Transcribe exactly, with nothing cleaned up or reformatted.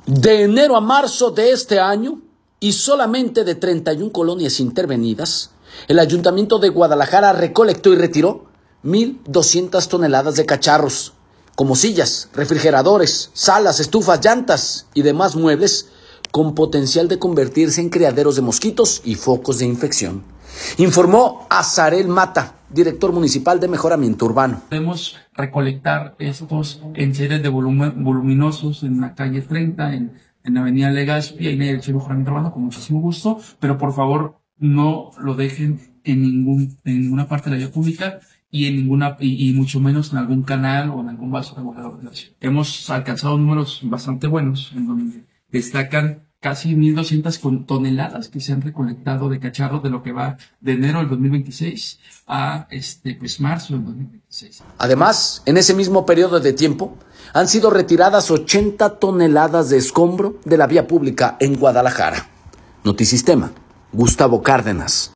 De enero a marzo de este año, y solamente de treinta y una colonias intervenidas, el Ayuntamiento de Guadalajara recolectó y retiró mil doscientas toneladas de cacharros, como sillas, refrigeradores, salas, estufas, llantas y demás muebles con potencial de convertirse en criaderos de mosquitos y focos de infección. Informó Azarel Mata, director municipal de Mejoramiento Urbano. Podemos recolectar estos enseres de volumen, voluminosos en la calle treinta, en, en la avenida Legazpi, en el Mejoramiento Urbano, con muchísimo gusto, pero por favor no lo dejen en, ningún, en ninguna parte de la vía pública y en ninguna y, y mucho menos en algún canal o en algún vaso regulador de la ciudad. Hemos alcanzado números bastante buenos, en donde destacan casi mil doscientas toneladas que se han recolectado de cacharros de lo que va de enero del dos mil veintiséis a este pues marzo del dos mil veintiséis. Además, en ese mismo periodo de tiempo, han sido retiradas ochenta toneladas de escombro de la vía pública en Guadalajara. Notisistema, Gustavo Cárdenas.